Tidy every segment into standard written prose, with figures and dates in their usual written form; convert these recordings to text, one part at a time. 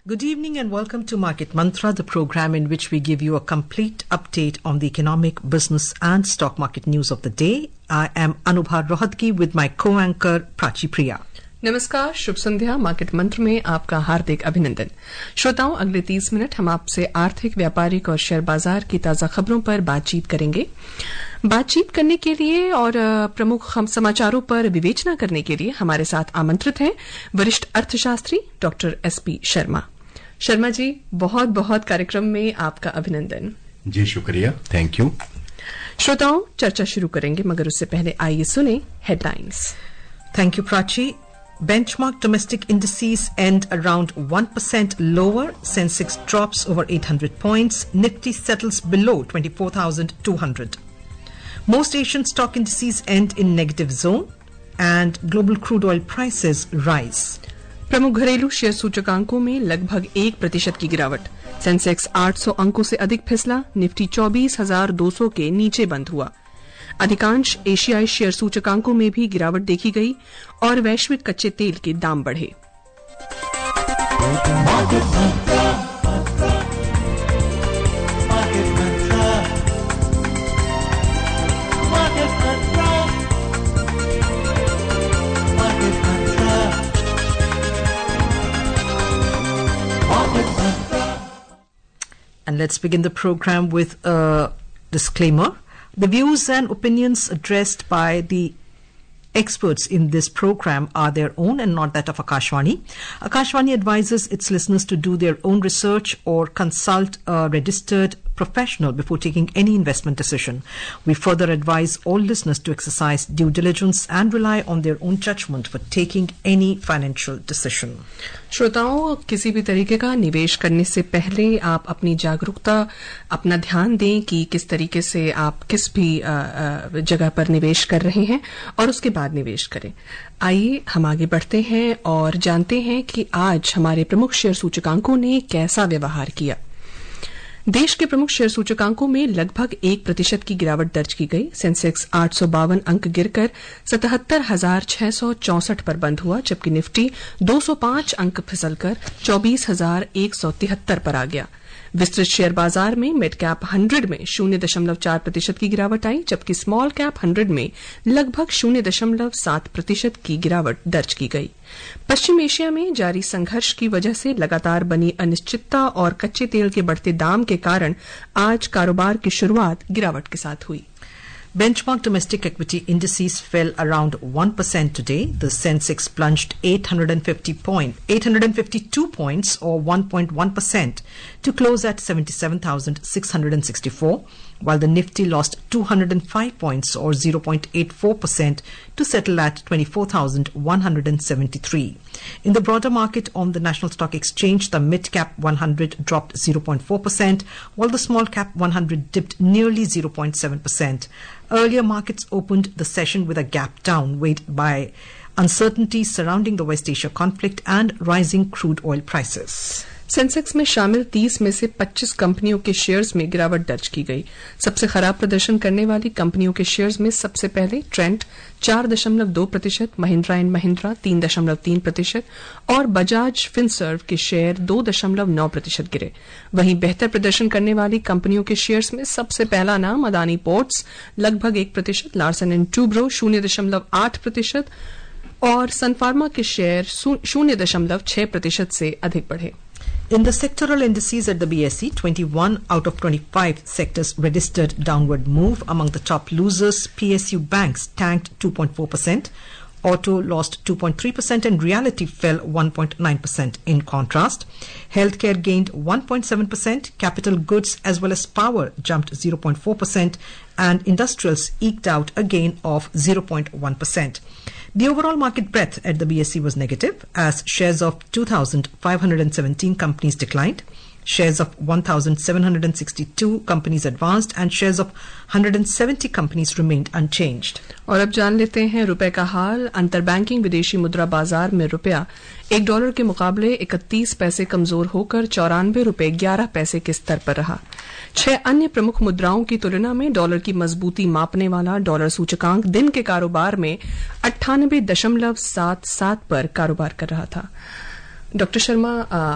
Good evening and welcome to Market Mantra, the program in which we give you a complete update on the economic, business and stock market news of the day. I am Anubha Rohatgi with my co-anchor Prachi Priya. नमस्कार, शुभ संध्या। Market मंत्र में आपका हार्दिक अभिनंदन। श्रोताओं, अगले 30 minute हम आपसे आर्थिक, व्यापारिक और शेयर बाजार की ताजा खबरों पर बातचीत करेंगे। बातचीत करने के लिए और प्रमुख समाचारों पर विवेचना करने के लिए हमारे साथ आमंत्रित हैं वरिष्ठ अर्थशास्त्री डॉक्टर एसपी शर्मा। शर्मा जी, बहुत बहुत कार्यक्रम में आपका अभिनंदन। जी शुक्रिया, थैंक यू। श्रोताओं, चर्चा शुरू करेंगे मगर उससे पहले आइए सुने headlines. Thank you, Prachi. Benchmark domestic indices end around 1% lower. Sensex drops over 800 points. Nifty settles below 24,200. Most Asian stock indices end in negative zone and global crude oil prices rise. प्रमुख घरेलू share सूचकांकों में लगभग 1% की गिरावट। Sensex 800 अंकों से अधिक फिसला। निफ्टी 24,200 के नीचे बंद हुआ। अधिकांश एशियाई शेयर सूचकांकों में भी गिरावट देखी गई और वैश्विक कच्चे तेल के दाम बढ़े। And let's begin the program with a disclaimer. The views and opinions addressed by the experts in this program are their own and not that of Akashvani. Akashvani advises its listeners to do their own research or consult a registered professional before taking any investment decision. We further advise all listeners to exercise due diligence and rely on their own judgment for taking any financial decision. श्रोताओं, किसी भी तरीके का निवेश करने से पहले आप अपनी जागरूकता, अपना ध्यान दें कि किस तरीके से आप किस भी जगह पर निवेश कर रहे हैं और उसके बाद निवेश करें। आइए हम आगे बढ़ते हैं और जानते हैं कि आज हमारे प्रमुख शेयर सूचकांकों ने कैसा व्यवहार किया। देश के प्रमुख शेयर सूचकांकों में लगभग 1% की गिरावट दर्ज की गई। सेंसेक्स 852 अंक गिरकर 77,664 पर बंद हुआ, जबकि निफ्टी 205 अंक फिसलकर 24,173 पर आ गया। विस्तृत शेयर बाजार में मिड कैप 100 में 0.4% की गिरावट आई, जबकि स्मॉल कैप 100 में लगभग 0.7% की गिरावट दर्ज की गई। पश्चिम एशिया में जारी संघर्ष की वजह से लगातार बनी अनिश्चितता और कच्चे तेल के बढ़ते दाम के कारण आज कारोबार की शुरुआत गिरावट के साथ हुई। Benchmark domestic equity indices fell around 1% today. The Sensex plunged 852 points or 1.1% to close at 77,664, while the Nifty lost 205 points or 0.84% to settle at 24,173. In the broader market on the National Stock Exchange, the mid-cap 100 dropped 0.4%, while the small-cap 100 dipped nearly 0.7%. Earlier markets opened the session with a gap down, weighed by uncertainty surrounding the West Asia conflict and rising crude oil prices. Sensex में शामिल 30 में से 25 कंपनियों के shares में गिरावट दर्ज की गई। सबसे खराब प्रदर्शन करने वाली कंपनियों के शेयर्स में सबसे पहले ट्रेंट 4.2%, महिंद्रा एंड महिंद्रा 3.3% और बजाज फिनसर्व के शेयर 2.9% गिरे। वहीं बेहतर प्रदर्शन करने वाली कंपनियों के शेयर्स में सबसे पहला नाम अदानी पोर्ट्स लगभग 1%, लार्सन एंड टूब्रो 0.8% और सनफार्मा के शेयर 0.6% से अधिक बढ़े। In the sectoral indices at the BSE, 21 out of 25 sectors registered downward move. Among the top losers, PSU banks tanked 2.4%, auto lost 2.3% and realty fell 1.9%. In contrast, healthcare gained 1.7%, capital goods as well as power jumped 0.4% and industrials eked out a gain of 0.1%. The overall market breadth at the BSE was negative as shares of 2,517 companies declined. Shares of 1,762 companies advanced and shares of 170 companies remained unchanged. और अब जान लेते हैं रुपए का हाल। अंतरबैंकिंग विदेशी मुद्रा बाजार में रुपया $1 के मुकाबले 31 पैसे कमजोर होकर 94 रुपए 11 पैसे के स्तर पर रहा। 6 अन्य प्रमुख मुद्राओं की तुलना में डॉलर की मजबूती मापने वाला डॉलर सूचकांक दिन के कारोबार में 98.77 पर कारोबार कर रहा था। डॉक्टर शर्मा,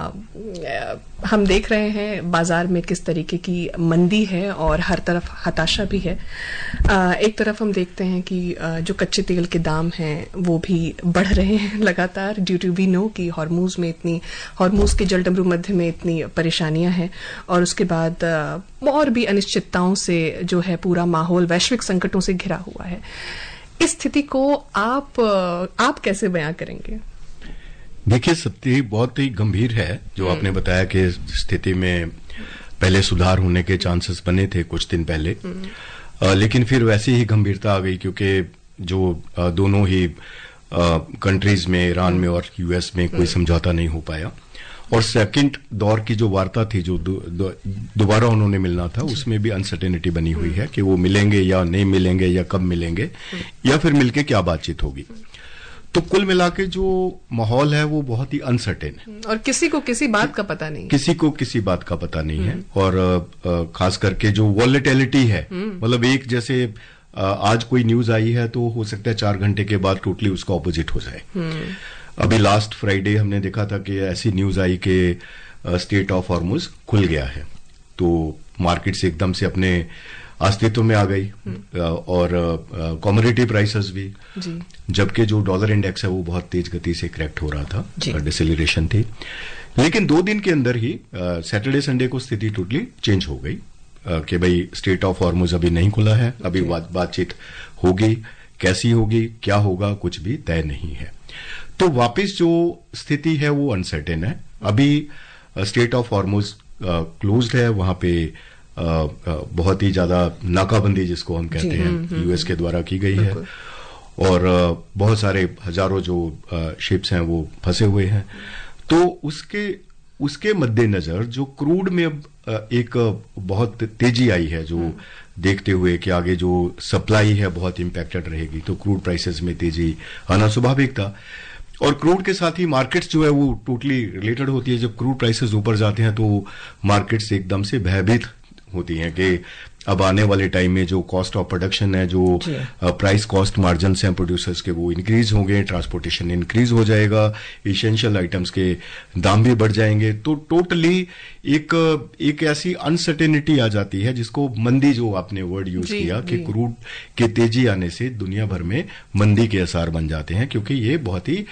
हम देख रहे हैं बाजार में किस तरीके की मंदी है और हर तरफ हताशा भी है। एक तरफ हम देखते हैं कि जो कच्चे तेल के दाम हैं वो भी बढ़ रहे हैं लगातार, ड्यू टू वी नो कि हॉर्मूज के जलडमरू मध्य में इतनी परेशानियां हैं, और उसके बाद और भी अनिश्चितताओं से जो है पूरा माहौल वैश्विक संकटों से घिरा हुआ है। इस स्थिति को आप कैसे बयां करेंगे? देखिए, स्थिति बहुत ही गंभीर है। जो आपने बताया कि स्थिति में पहले सुधार होने के चांसेस बने थे कुछ दिन पहले, लेकिन फिर वैसी ही गंभीरता आ गई, क्योंकि जो दोनों ही कंट्रीज में, ईरान में और यूएस में कोई समझौता नहीं हो पाया, और सेकंड दौर की जो वार्ता थी, जो दोबारा उन्होंने मिलना था, उसमें भी अनसर्टेनिटी बनी हुई है कि वो मिलेंगे या नहीं मिलेंगे, या कब मिलेंगे, या फिर मिलके क्या बातचीत होगी। तो कुल मिला के जो माहौल है वो बहुत ही अनसर्टेन है, और किसी को किसी बात का पता नहीं, किसी को किसी बात का पता नहीं है। और खास करके जो वॉलेटिलिटी है, मतलब एक जैसे आज कोई न्यूज आई है तो हो सकता है 4 घंटे के बाद टोटली उसका ऑपोजिट हो जाए। अभी लास्ट फ्राइडे हमने देखा था कि ऐसी न्यूज आई कि स्टेट ऑफ हॉर्मुज खुल गया है, तो मार्केट से एकदम से अपने अस्तित्व में आ गई, और कमोडिटी प्राइसेस भी, जबकि जो डॉलर इंडेक्स है वो बहुत तेज गति से क्रैक्ट हो रहा था, डिसेलरेशन थी। लेकिन 2 दिन के अंदर ही सैटरडे संडे को स्थिति टोटली चेंज हो गई कि भाई स्टेट ऑफ हॉर्मुज अभी नहीं खुला है, अभी बातचीत होगी, कैसी होगी, क्या होगा, कुछ भी तय नहीं है। तो वापस जो स्थिति है वो अनसर्टेन है। अभी स्टेट ऑफ हॉर्मुज क्लोज्ड है, वहां पे बहुत ही ज्यादा नाकाबंदी जिसको हम कहते हैं यूएस के द्वारा की गई है, और बहुत सारे हजारों जो शिप्स हैं वो फंसे हुए हैं। तो उसके मद्देनजर जो क्रूड में अब एक बहुत तेजी आई है, जो देखते हुए कि आगे जो सप्लाई है बहुत इंपैक्टेड रहेगी, तो क्रूड प्राइसेस में तेजी आना स्वाभाविक था। और क्रूड के साथ ही मार्केट्स जो है वो टोटली रिलेटेड होती है। जब क्रूड प्राइसेस ऊपर जाते हैं तो मार्केट्स एकदम से भयभीत होती हैं कि अब आने वाले टाइम में जो कॉस्ट ऑफ प्रोडक्शन है, जो प्राइस कॉस्ट मार्जिन हैं प्रोड्यूसर्स के, वो इंक्रीज होंगे, ट्रांसपोर्टेशन इंक्रीज हो जाएगा, इसेंशियल आइटम्स के दाम भी बढ़ जाएंगे। तो टोटली एक ऐसी अनसर्टेनिटी आ जाती है, जिसको मंदी, जो आपने वर्ड यूज किया कि क्रूड के तेजी आने से दुनिया भर में मंदी के असर बन जाते हैं, क्योंकि ये बहुत ही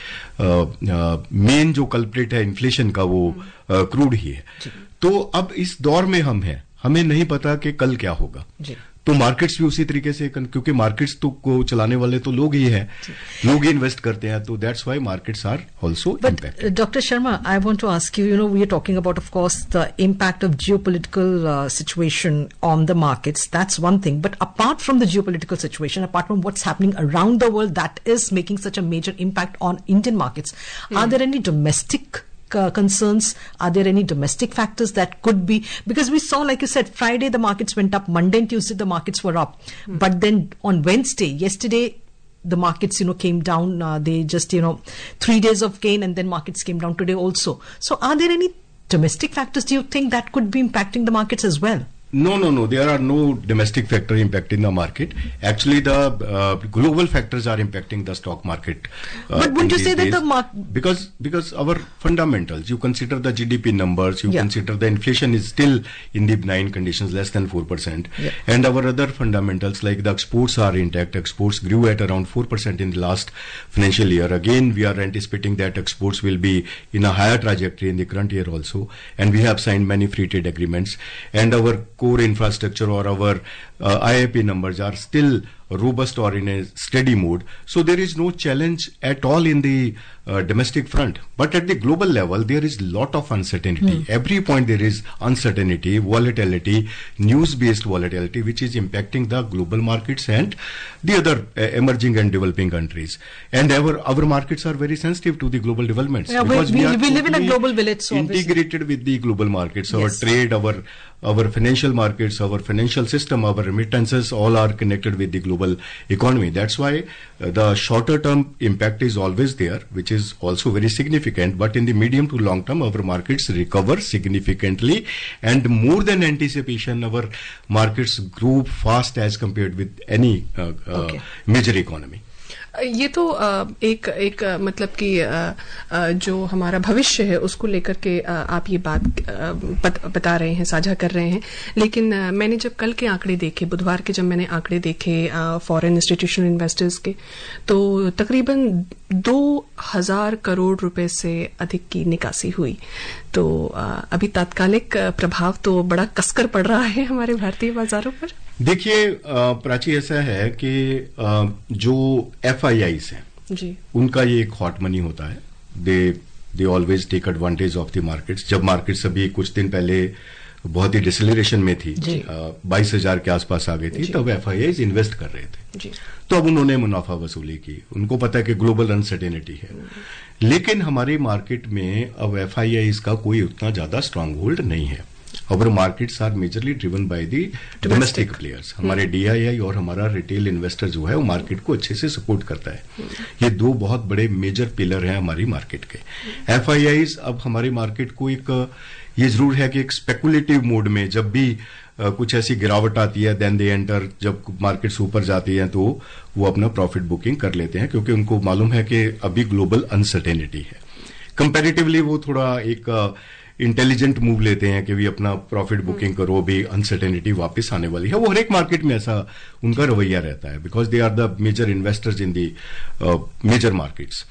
मेन जो कल्प्रिट है इन्फ्लेशन का वो क्रूड ही है। तो अब इस दौर में हम हैं, हमें नहीं पता कि कल क्या होगा, तो मार्केट्स भी उसी तरीके से, क्योंकि मार्केट्स तो को चलाने वाले तो लोग ही हैं, लोग ही इन्वेस्ट करते हैं, तो that's why markets are also impacted. Doctor Sharma, I want to ask you, we are talking about of course the impact of geopolitical situation on the markets, that's one thing, but apart from the geopolitical situation, apart from what's happening around the world that is making such a major impact on Indian markets, are there any domestic concerns? Are there any domestic factors that could be, because we saw, like you said, Friday the markets went up, Monday and Tuesday the markets were up, but then on Wednesday, yesterday, the markets came down, they just 3 days of gain, and then markets came down today also. So are there any domestic factors, do you think, that could be impacting the markets as well? No. There are no domestic factor impacting the market. Actually, the global factors are impacting the stock market. But wouldn't you say that the market... Because our fundamentals, you consider the GDP numbers, you consider the inflation is still in the benign conditions, less than 4%. And our other fundamentals, like the exports are intact. Exports grew at around 4% in the last financial year. Again, we are anticipating that exports will be in a higher trajectory in the current year also. And we have signed many free trade agreements. And our core infrastructure or our IIP numbers are still robust or in a steady mode. So there is no challenge at all in the domestic front. But at the global level, there is lot of uncertainty. Every point there is uncertainty, volatility, news-based volatility, which is impacting the global markets and the other emerging and developing countries. And our markets are very sensitive to the global developments. Yeah, because we live in a global village. So integrated with the global markets. Our trade, our financial markets, our financial system, our remittances, all are connected with the global economy. That's why the shorter term impact is always there, which is also very significant. But in the medium to long term, our markets recover significantly, and more than anticipation, our markets grew fast as compared with any major economy. ये तो एक मतलब कि जो हमारा भविष्य है उसको लेकर के आप ये बात बता रहे हैं, साझा कर रहे हैं। लेकिन मैंने जब कल के आंकड़े देखे, बुधवार के जब मैंने आंकड़े देखे फॉरेन इंस्टीट्यूशनल इन्वेस्टर्स के, तो तकरीबन 2000 करोड़ रुपए से अधिक की निकासी हुई। तो अभी तात्कालिक प्रभाव तो बड़ा कसकर पड़ रहा है हमारे भारतीय बाजारों पर। देखिए प्राची, ऐसा है कि जो FIIs हैं जी, उनका ये एक हॉट मनी होता है। They always take advantage of the markets. जब मार्केट्स अभी कुछ दिन पहले बहुत ही डिसलेरेशन में थी, 22,000 के आसपास आ गई थी, तब FIIs इन्वेस्ट कर रहे थे जी। तो अब उन्होंने मुनाफा वसूली की। उनको पता है कि ग्लोबल अनसर्टेनिटी है, लेकिन हमारी मार्केट में अब FIIs का कोई उतना ज्यादा स्ट्रांग होल्ड नहीं है। Our markets are majorly driven by the domestic players. हमारे DII और हमारा रिटेल इन्वेस्टर जो है वो मार्केट को अच्छे से सपोर्ट करता है। ये दो बहुत बड़े मेजर पिलर हैं हमारी मार्केट के। FIIs अब हमारी मार्केट को एक, ये जरूर है कि एक स्पेकुलेटिव मोड में जब भी कुछ ऐसी गिरावट आती है, देन दे एंटर, जब मार्केट्स ऊपर जाती है तो वो अपना प्रॉफिट बुकिंग कर लेते हैं, क्योंकि उनको मालूम है कि अभी ग्लोबल अनसर्टेनिटी है। कंपैरेटिवली वो थोड़ा एक इंटेलिजेंट मूव लेते हैं कि भी अपना प्रॉफिट बुकिंग करो, भी अनसर्टेनिटी वापस आने वाली है। वो हर एक मार्केट में ऐसा उनका रवैया रहता है, because they are the major investors in the major markets.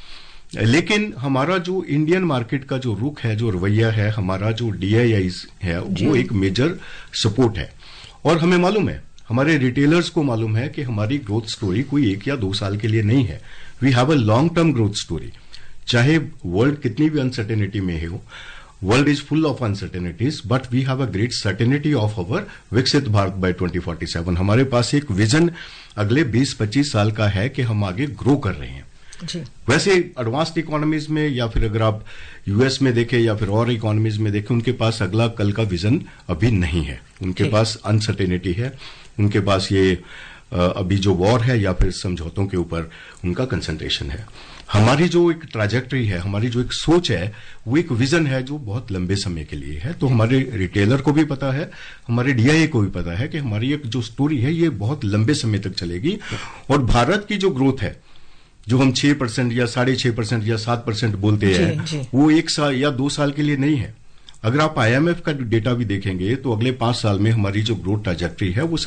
लेकिन हमारा जो इंडियन मार्केट का जो रुख है, जो रवैया है, हमारा जो DIIs है, वो एक मेजर सपोर्ट है। और हमें मालूम है, हमारे रिटेलर्स को मालूम है कि हमारी ग्रोथ स्टोरी कोई 1 या 2 साल के लिए नहीं है। We have a long term growth story. चाहे वर्ल्ड कितनी भी अनसर्टेनिटी में हो, world is full of uncertainties, but we have a great certainty of our विकसित भारत by 2047। हमारे पास एक विजन अगले 20-25 साल का है कि हम आगे ग्रो कर रहे हैं जी। वैसे एडवांस्ड इकोनॉमीज में, या फिर अगर आप US में देखें या फिर और इकोनॉमीज में देखें, उनके पास अगला कल का विजन अभी नहीं है। उनके पास अनसर्टेनिटी है, उनके पास ये अभी जो वॉर है या फिर समझौतों के ऊपर उनका कंसंट्रेशन है। हमारी जो एक ट्रैजेक्टरी है, हमारी जो एक सोच है, वो एक विजन है जो बहुत लंबे समय के लिए है। तो हमारे रिटेलर को भी पता है, हमारे DII को भी पता है कि हमारी एक जो स्टोरी है ये बहुत लंबे समय तक चलेगी। और भारत की जो ग्रोथ है, जो हम 6% या 6.5% या 7% बोलते हैं, वो 1 साल या 2 साल के लिए नहीं है। अगर आप IMF का डेटा भी देखेंगे तो अगले 5 साल में हमारी जो ग्रोथ ट्रैजेक्टरी है वो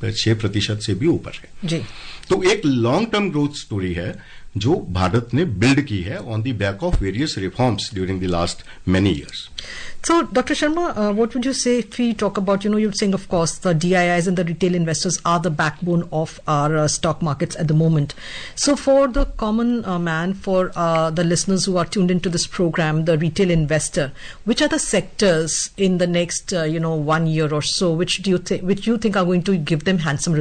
6.5% से भी ऊपर है जी। तो एक लॉन्ग टर्म ग्रोथ स्टोरी है जो भारत ने बिल्ड की है on the back of various reforms during the last many years. So, Dr. Sharma, what would you say if we talk about, you're saying, of course, the DIIs and the retail investors are the backbone of our stock markets at the moment. So, for the common man, for the listeners who are tuned into this program, the retail investor, which are the sectors in the next, 1 year or so, which you think are going to give them handsome,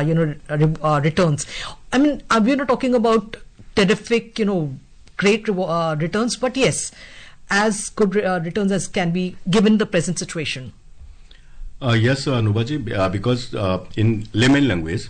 returns? I mean, we're not talking about terrific, great returns, but yes, as good returns as can be given the present situation. Yes, Anubaji, because in layman language,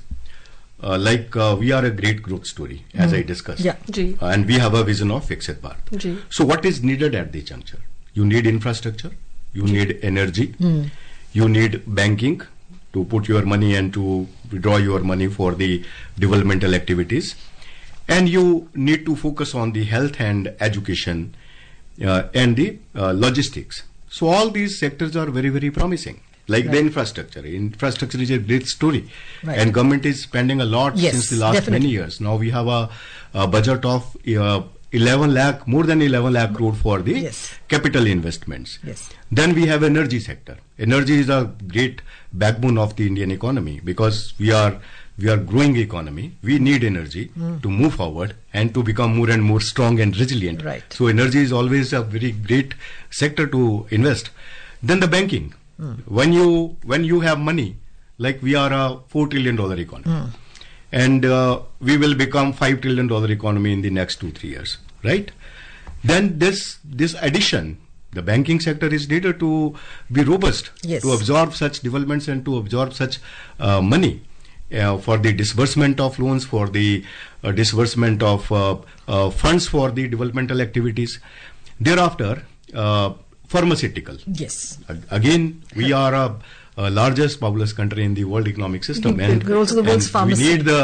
we are a great growth story, as I discussed. Yeah. And we have a vision of Viksit Bharat. So what is needed at the juncture? You need infrastructure, you need energy, you need banking to put your money and to withdraw your money for the developmental activities. And you need to focus on the health and education and the logistics. So all these sectors are very, very promising. Like the infrastructure. Infrastructure is a great story. Right. And government is spending a lot since the last many years. Now we have a budget of 11 lakh, more than 11 lakh crore for the capital investments. Yes. Then we have energy sector. Energy is a great backbone of the Indian economy because we are growing economy. We need energy to move forward and to become more and more strong and resilient. Right. So energy is always a very great sector to invest. Then the banking. When you have money, like we are a $4 trillion economy, and we will become $5 trillion economy in the next 2-3 years, right? Then this addition, the banking sector is needed to be robust, to absorb such developments and to absorb such money. For the disbursement of loans, for the disbursement of funds for the developmental activities. Thereafter, pharmaceutical. Yes. Again, we are a largest populous country in the world economic system, and we're also the world's pharmacy. We need the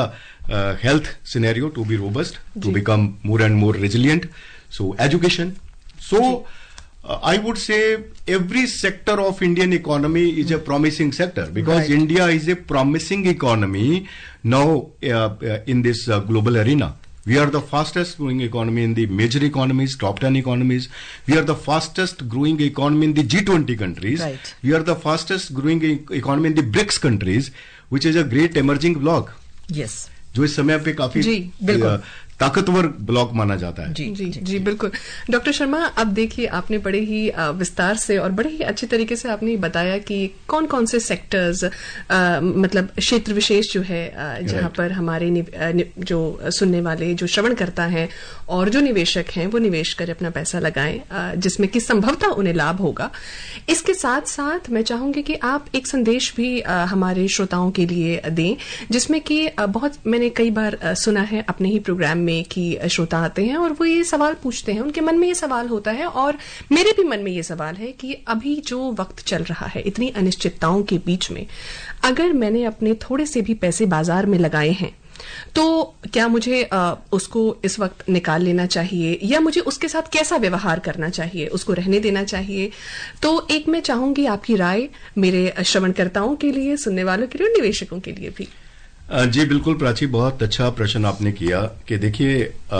health scenario to be robust, to become more and more resilient. So education. So I would say every sector of Indian economy is a promising sector, because India is a promising economy now in this global arena. We are the fastest growing economy in the major economies, top 10 economies. We are the fastest growing economy in the G20 countries. Right. We are the fastest growing economy in the BRICS countries, which is a great emerging bloc. Yes. जो इस समय पे काफी ताकतवर block माना जाता है। जी बिल्कुल। डॉक्टर शर्मा, अब देखिए, आपने बड़े ही विस्तार से और बड़े ही अच्छे तरीके से आपने बताया कि कौन कौन से सेक्टर्स, मतलब क्षेत्र विशेष जो है जहां पर हमारे जो सुनने वाले, जो श्रवण करता है और जो निवेशक हैं वो निवेश कर अपना पैसा लगाएं, जिसमें कि संभवतः उन्हें लाभ होगा। इसके साथ साथ मैं चाहूंगी कि आप एक संदेश भी हमारे श्रोताओं के लिए दें, जिसमें कि बहुत मैंने कई बार सुना है अपने ही प्रोग्राम में कि श्रोता आते हैं और वो ये सवाल पूछते हैं, उनके मन में ये सवाल होता है और मेरे भी मन में ये सवाल है कि अभी जो वक्त चल रहा है इतनी अनिश्चितताओं के बीच में, अगर मैंने अपने थोड़े से भी पैसे बाजार में लगाए हैं तो क्या मुझे उसको इस वक्त निकाल लेना चाहिए या मुझे उसके साथ कैसा व्यवहार करना चाहिए, उसको रहने देना चाहिए? तो एक मैं चाहूंगी आपकी राय मेरे श्रवणकर्ताओं के लिए, सुनने वालों के लिए और निवेशकों के लिए भी। जी बिल्कुल प्राची, बहुत अच्छा प्रश्न आपने किया कि देखिए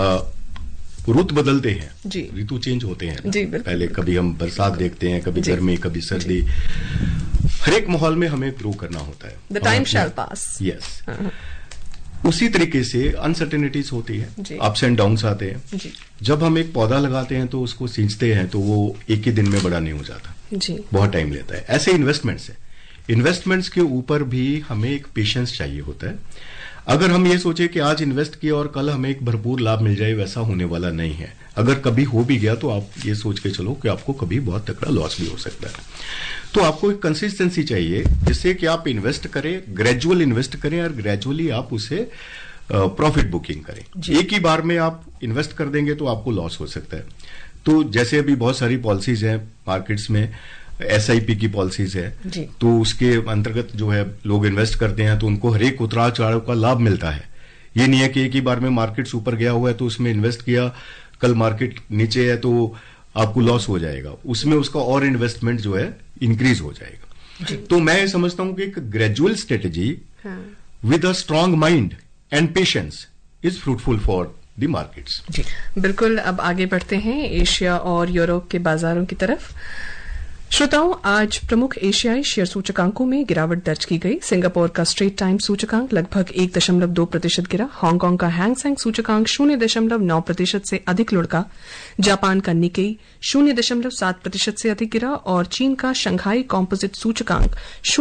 रुत बदलते हैं, ऋतु चेंज होते हैं। जी, पहले कभी हम बरसात देखते हैं, कभी गर्मी, कभी सर्दी। हर एक माहौल में हमें ग्रो करना होता है। The time shall pass. Yes. उसी तरीके से अनसर्टेनिटीज होती है, अप्स एंड डाउन्स आते हैं। जब हम एक पौधा लगाते हैं तो उसको सींचते हैं तो वो एक ही दिन में बड़ा नहीं हो जाता, बहुत टाइम लेता है। ऐसे इन्वेस्टमेंट्स है, इन्वेस्टमेंट्स के ऊपर भी हमें एक पेशेंस चाहिए होता है। अगर हम ये सोचे कि आज इन्वेस्ट किया और कल हमें एक भरपूर लाभ मिल जाए, वैसा होने वाला नहीं है। अगर कभी हो भी गया तो आप ये सोच के चलो कि आपको कभी बहुत तगड़ा लॉस भी हो सकता है। तो आपको एक कंसिस्टेंसी चाहिए जिससे कि आप इन्वेस्ट करें, ग्रेजुअल इन्वेस्ट करें और ग्रेजुअली आप उसे प्रॉफिट बुकिंग करें। एक ही बार में आप इन्वेस्ट कर देंगे तो आपको लॉस हो सकता है। तो जैसे अभी बहुत सारी पॉलिसीज हैं मार्केट्स में, SIP की पॉलिसीज है, तो उसके अंतर्गत जो है लोग इन्वेस्ट करते हैं तो उनको हर एक उतार चढ़ाव का लाभ मिलता है। ये नहीं है कि एक ही बार में मार्केट ऊपर गया हुआ है तो उसमें इन्वेस्ट किया, कल मार्केट नीचे है तो आपको लॉस हो जाएगा, उसमें उसका और इन्वेस्टमेंट जो है इंक्रीज हो जाएगा। तो मैं समझता हूं कि एक gradual strategy with a strong mind and patience is fruitful for the markets. बिल्कुल। अब आगे बढ़ते हैं एशिया और यूरोप के बाजारों की तरफ। श्रोताओं, आज प्रमुख एशियाई शेयर सूचकांकों में गिरावट दर्ज की गई। सिंगापुर का स्ट्रेट टाइम सूचकांक लगभग 1.2% गिरा। हांगकांग का हैंग सेंग सूचकांक 0.9% से अधिक लुढ़का। जापान का निकेई 0.7% से अधिक गिरा और चीन का शंघाई कॉम्पोजिट सूचकांक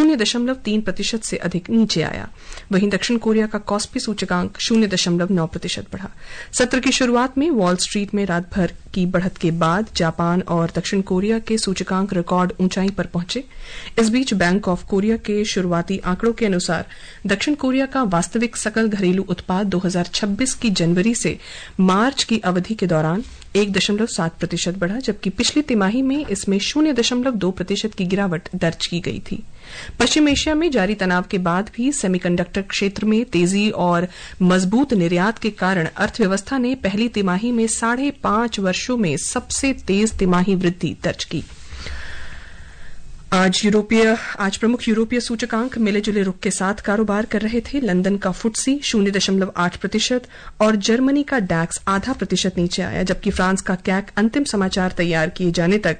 0.3% से अधिक नीचे आया। वहीं दक्षिण कोरिया का कॉस्पी सूचकांक 0.9% बढ़ा। सत्र की शुरुआत में वॉल स्ट्रीट में रात भर की बढ़त के बाद जापान और दक्षिण कोरिया के सूचकांक रिकॉर्ड ऊंचाई पर पहुंचे। इस बीच बैंक ऑफ कोरिया के शुरुआती आंकड़ों के अनुसार दक्षिण कोरिया का वास्तविक सकल घरेलू उत्पाद 2026 की जनवरी से मार्च की अवधि के दौरान 1.7% बढ़ा, जबकि पिछली तिमाही में इसमें 0.2% की गिरावट दर्ज की गई थी। पश्चिम एशिया में जारी तनाव के बाद भी सेमीकंडक्टर क्षेत्र में तेजी और मजबूत निर्यात के कारण अर्थव्यवस्था ने पहली तिमाही में 5.5 वर्षों में सबसे तेज तिमाही वृद्धि दर्ज की। आज प्रमुख यूरोपीय सूचकांक मिले जुले रुख के साथ कारोबार कर रहे थे। लंदन का फुटसी 0.8% और जर्मनी का डैक्स 0.5% नीचे आया, जबकि फ्रांस का कैक अंतिम समाचार तैयार किए जाने तक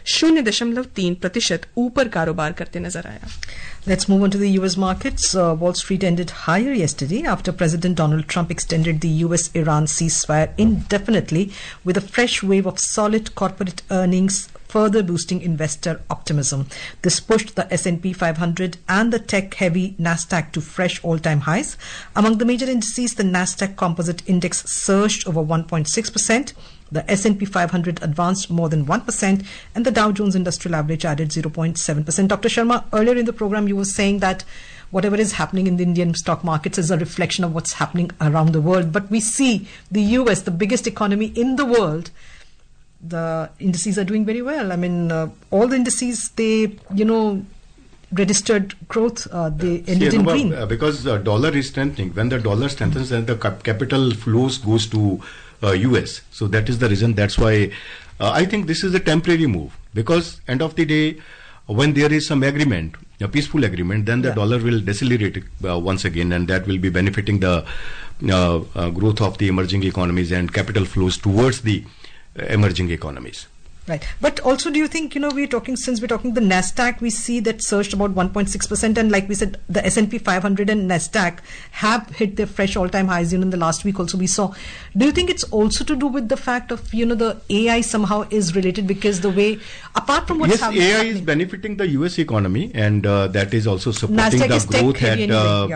0.3% ऊपर कारोबार करते नजर आया। Let's move on to the US markets. Wall Street ended higher yesterday after President Donald Trump extended the US-Iran ceasefire indefinitely with a fresh wave of solid corporate earnings, further boosting investor optimism. This pushed the S&P 500 and the tech-heavy Nasdaq to fresh all-time highs. Among the major indices, the Nasdaq Composite Index surged over 1.6%. The S&P 500 advanced more than 1%, and the Dow Jones Industrial Average added 0.7%. Dr. Sharma, earlier in the program, you were saying that whatever is happening in the Indian stock markets is a reflection of what's happening around the world. But we see the US, the biggest economy in the world, the indices are doing very well. I mean, all the indices, they, registered growth. They ended in green. Because the dollar is strengthening. When the dollar strengthens, then the capital flows goes to US. So that is the reason. That's why I think this is a temporary move. Because end of the day, when there is some agreement, a peaceful agreement, then the dollar will decelerate once again, and that will be benefiting the growth of the emerging economies and capital flows towards the emerging economies. Right. But also, do you think, since we're talking the NASDAQ, we see that surged about 1.6%. And like we said, the S&P 500 and NASDAQ have hit their fresh all-time highs, in the last week also we saw. Do you think it's also to do with the fact of, the AI somehow is related, because the way, apart from what's happening? Yes, AI is benefiting the US economy, and that is also supporting NASDAQ the growth at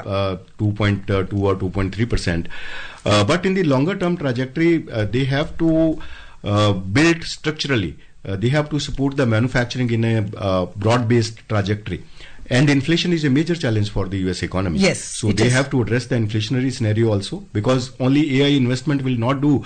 2.2 or 2.3%. But in the longer term trajectory, they have to build structurally. They have to support the manufacturing in a broad-based trajectory. And inflation is a major challenge for the US economy. Yes. So they have to address the inflationary scenario also, because only AI investment will not do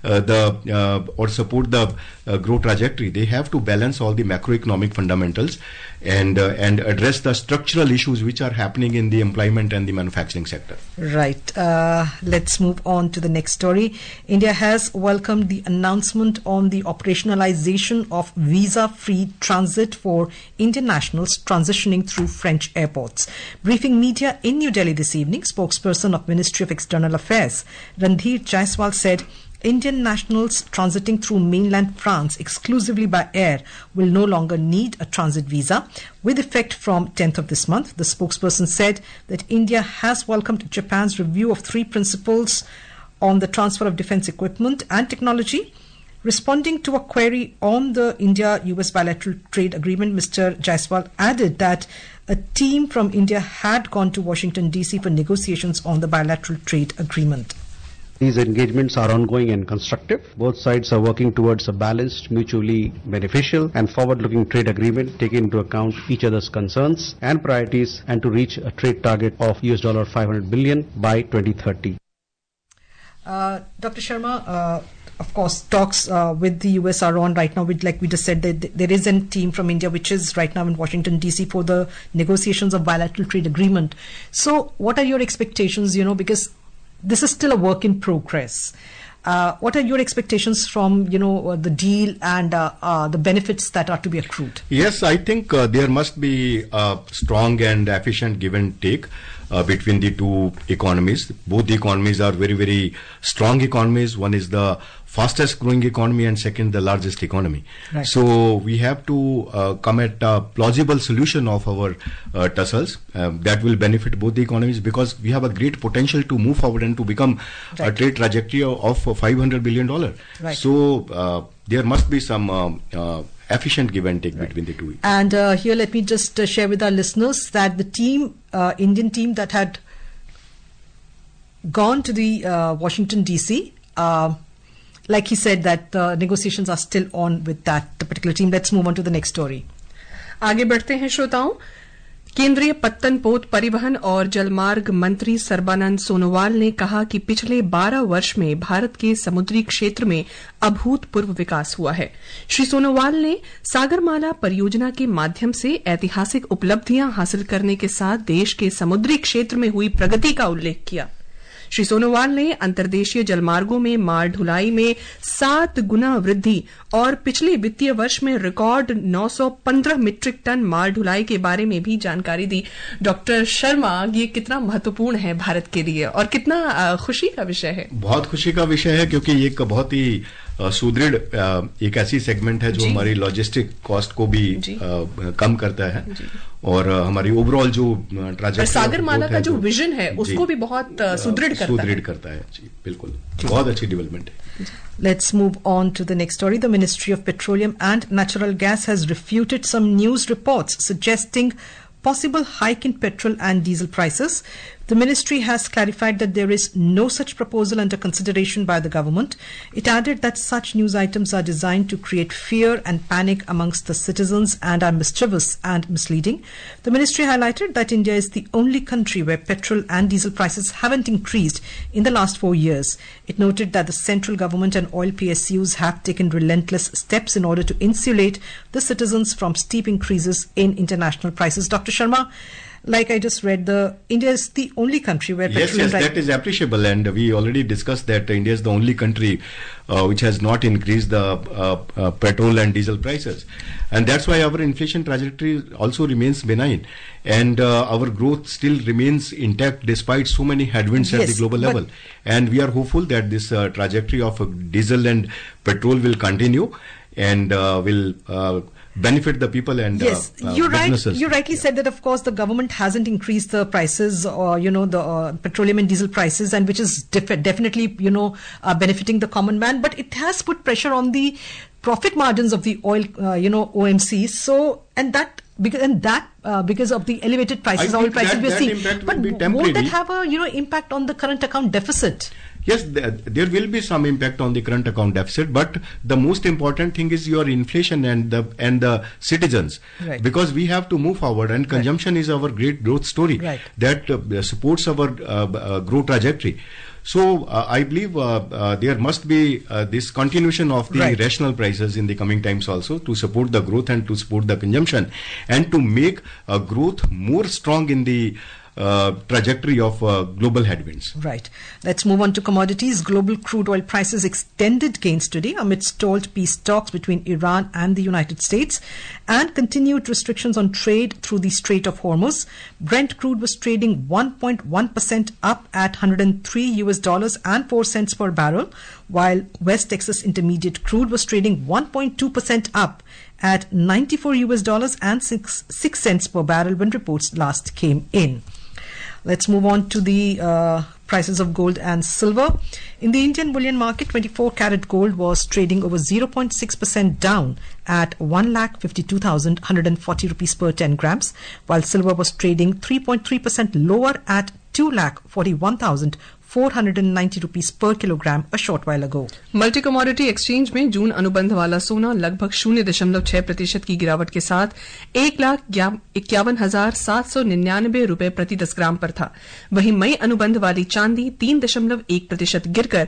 or support the growth trajectory. They have to balance all the macroeconomic fundamentals and address the structural issues which are happening in the employment and the manufacturing sector. Right. Let's move on to the next story. India has welcomed the announcement on the operationalization of visa-free transit for Indian nationals transitioning through French airports. Briefing media in New Delhi this evening, spokesperson of Ministry of External Affairs, Randhir Jaiswal, said Indian nationals transiting through mainland France exclusively by air will no longer need a transit visa. With effect from 10th of this month, the spokesperson said that India has welcomed Japan's review of 3 principles on the transfer of defense equipment and technology. Responding to a query on the India-US bilateral trade agreement, Mr. Jaiswal added that a team from India had gone to Washington, D.C. for negotiations on the bilateral trade agreement. These engagements are ongoing and constructive. Both sides are working towards a balanced, mutually beneficial and forward-looking trade agreement, taking into account each other's concerns and priorities, and to reach a trade target of $500 billion by 2030. Dr. Sharma, of course, talks with the US are on right now. Like we just said, there is a team from India which is right now in Washington, D.C. for the negotiations of bilateral trade agreement. So what are your expectations, because this is still a work in progress. What are your expectations from, the deal and the benefits that are to be accrued? Yes, I think there must be a strong and efficient give and take between the two economies. Both the economies are very, very strong economies. One is the fastest growing economy and second the largest economy. Right. So we have to come at a plausible solution of our tussles that will benefit both the economies, because we have a great potential to move forward and to become a trade trajectory of $500 billion. Right. So there must be some efficient give and take between the two. And here let me just share with our listeners that the team, Indian team that had gone to the Washington, D.C., like he said, that negotiations are still on with that particular team. Let's move on to the next story. आगे बढ़ते हैं श्रोताओं। केंद्रीय पत्तन पोत परिवहन और जलमार्ग मंत्री सर्बानंद सोनोवाल ने कहा कि पिछले 12 वर्ष में भारत के समुद्री क्षेत्र में अभूतपूर्व विकास हुआ है। श्री सोनोवाल ने सागरमाला परियोजना के माध्यम से ऐतिहासिक उपलब्धियां हासिल करने के साथ देश के समुद्री क्षेत्र में हुई प्रगति का उल्लेख किया। श्री सोनोवाल ने अंतर्देशीय जलमार्गों में माल ढुलाई में 7 गुना वृद्धि और पिछले वित्तीय वर्ष में रिकॉर्ड 915 मीट्रिक टन माल ढुलाई के बारे में भी जानकारी दी। डॉक्टर शर्मा, ये कितना महत्वपूर्ण है भारत के लिए और कितना खुशी का विषय है? बहुत खुशी का विषय है, क्योंकि ये एक बहुत ही सुदृढ़ एक ऐसी सेगमेंट है जो हमारी लॉजिस्टिक कॉस्ट को भी कम करता है और हमारी ओवरऑल जो ट्रैजेक्टरी सागरमाला का जो विजन है उसको भी बहुत सुदृढ़ करता है। जी बिल्कुल, बहुत अच्छी डेवलपमेंट है। Let's move on to the next story. The Ministry of Petroleum and Natural Gas has refuted some news reports suggesting possible hike in petrol and diesel prices. The ministry has clarified that there is no such proposal under consideration by the government. It added that such news items are designed to create fear and panic amongst the citizens and are mischievous and misleading. The ministry highlighted that India is the only country where petrol and diesel prices haven't increased in the last 4 years. It noted that the central government and oil PSUs have taken relentless steps in order to insulate the citizens from steep increases in international prices. Dr. Sharma, like I just read, India is the only country where petrol Yes, that is appreciable, and we already discussed that India is the only country which has not increased the petrol and diesel prices, and that's why our inflation trajectory also remains benign, and our growth still remains intact despite so many headwinds at the global level. And we are hopeful that this trajectory of diesel and petrol will continue and will benefit the people and businesses. You rightly said that, of course, the government hasn't increased the prices or, the petroleum and diesel prices, and which is definitely, benefiting the common man, but it has put pressure on the profit margins of the oil, OMCs. So, because of the elevated prices, oil prices we're seeing. But won't that have a, impact on the current account deficit? Yes, there will be some impact on the current account deficit, but the most important thing is your inflation and the citizens, right. Because we have to move forward, and consumption is our great growth story, right. that supports our growth trajectory. So I believe there must be this continuation of the right. rational prices in the coming times also to support the growth and to support the consumption and to make growth more strong in the trajectory of global headwinds. Right. Let's move on to commodities. Global crude oil prices extended gains today amid stalled peace talks between Iran and the United States and continued restrictions on trade through the Strait of Hormuz. Brent crude was trading 1.1% up at $103 and 4 cents per barrel, while West Texas Intermediate crude was trading 1.2% up at $94 and 6 cents per barrel when reports last came in. Let's move on to the prices of gold and silver. In the Indian bullion market, 24-karat gold was trading over 0.6% down at 1,52,140 rupees per 10 grams, while silver was trading 3.3% lower at 2,41,490 rupees per kilogram a short while ago. Multi commodity exchange में जून अनुबंध वाला सोना लगभग 0.6% की गिरावट के साथ 1,51,799 रुपए प्रति 10 ग्राम पर था। वहीं मई अनुबंध वाली चांदी 3.1% गिरकर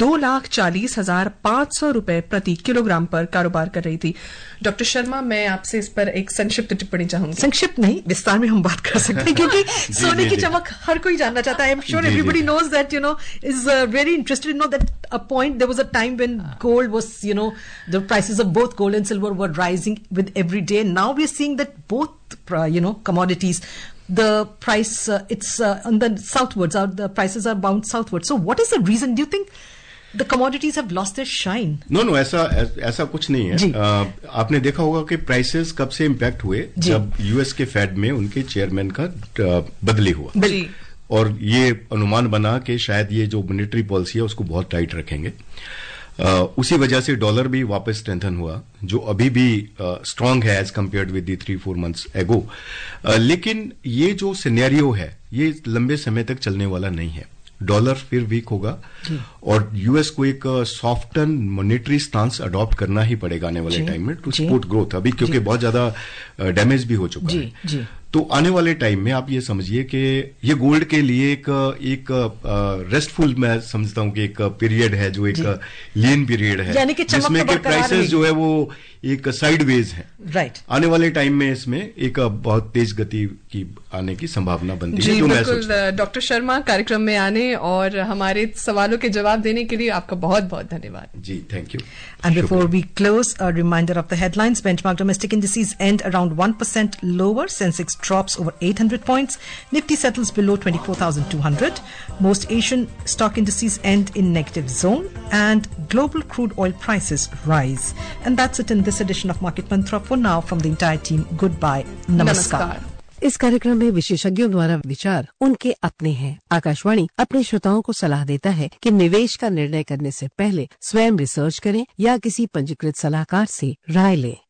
2,40,500 रुपए प्रति किलोग्राम पर कारोबार कर रही थी। डॉक्टर शर्मा, मैं आपसे इस पर एक संक्षिप्त टिप्पणी चाहूंगी। संक्षिप्त नहीं, विस्तार में हम बात कर सकते हैं, क्योंकि सोने की चमक हर कोई जानना चाहता है। I am sure everybody knows that, is very interested to know that there was a time when gold was, the prices of both gold and silver were rising with every day. Now we are seeing that both, commodities, the price, it's on the southwards, the prices are bound southwards. So what is the reason? Do you think the commodities have lost their shine? No, ऐसा कुछ नहीं है। आपने देखा होगा कि prices कब से इम्पैक्ट हुए, जब यूएस के फेड में उनके चेयरमैन का बदली हुआ, और ये अनुमान बना कि शायद ये जो मॉनेटरी पॉलिसी है उसको बहुत टाइट रखेंगे। उसी वजह से डॉलर भी वापस स्ट्रेंथन हुआ, जो अभी भी स्ट्रांग है as compared with the 3-4 months एगो। लेकिन ये जो सिनेरियो है ये लंबे समय तक चलने वाला नहीं है। डॉलर फिर वीक होगा और यूएस को एक सॉफ्टन मॉनेटरी स्टांस अडॉप्ट करना ही पड़ेगा आने वाले टाइम में टू सपोर्ट ग्रोथ, अभी क्योंकि बहुत ज्यादा डैमेज भी हो चुका है। तो आने वाले टाइम में आप ये समझिए कि ये गोल्ड के लिए एक रेस्टफुल, मैं समझता हूं कि एक पीरियड है, जो एक लीन पीरियड है, जिसमें के प्राइसेस जो है वो एक साइडवेज है। राइट। आने वाले टाइम में इसमें एक बहुत तेज गति की आने की संभावना बनती है। जी बिल्कुल। डॉक्टर शर्मा, कार्यक्रम में आने और हमारे सवालों के जवाब देने के लिए आपका बहुत बहुत धन्यवाद। जी, thank you. And before we close, a reminder of the headlines. Benchmark domestic indices end around 1% lower. Sensex drops over 800 points. Nifty settles below 24,200. Most Asian stock indices end in negative zone. And global crude oil prices rise. And that's it in this edition of Market Mantra. For now, from the entire team, goodbye. Namaskar. इस कार्यक्रम में विशेषज्ञों द्वारा विचार उनके अपने हैं। आकाशवाणी अपने श्रोताओं को सलाह देता है कि निवेश का निर्णय करने से पहले स्वयं रिसर्च करें या किसी पंजीकृत सलाहकार से राय लें।